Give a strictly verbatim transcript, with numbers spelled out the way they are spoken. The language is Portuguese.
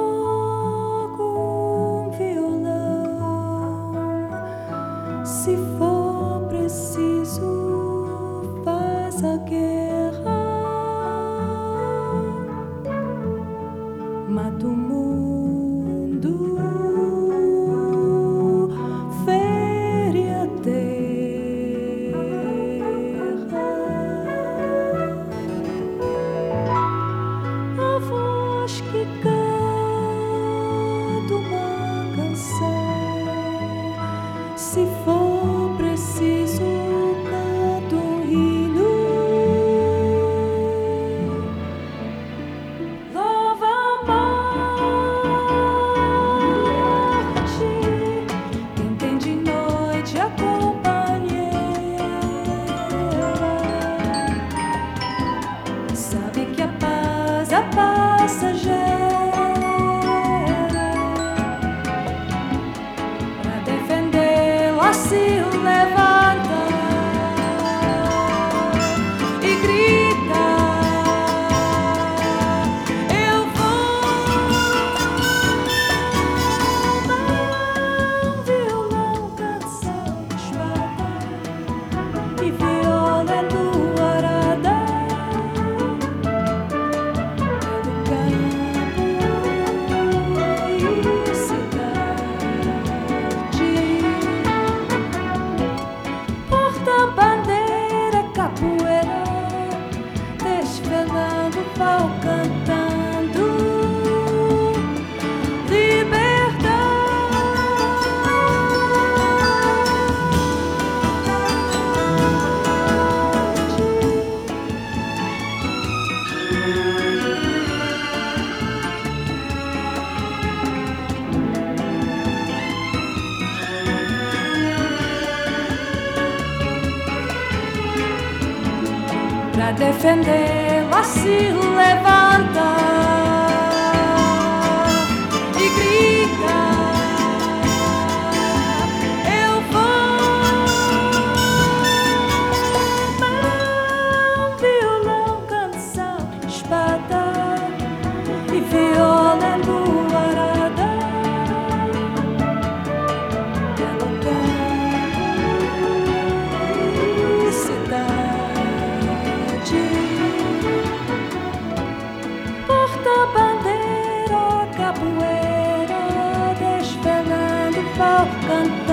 logo um violão, se for preciso, faz a guerra, mata o mundo, fere a terra. A voz que canta uma canção, se for preciso, canto um hino. Louva a morte, quem tem de noite a companheira, sabe que a paz é passageira. Pra defendê-la se levanta e grita: eu vou dar um violão, canção, espada e viola luarada pelo campo e cidade. Porta-bandeira, capoeira, desvelando, pau cantando pra defendê-la se levanta e grita: eu vou dar um violão, canção, espada e viola luarada pelo campo e cidade. Porta-bandeira, capoeira, desvelando, pau cantando.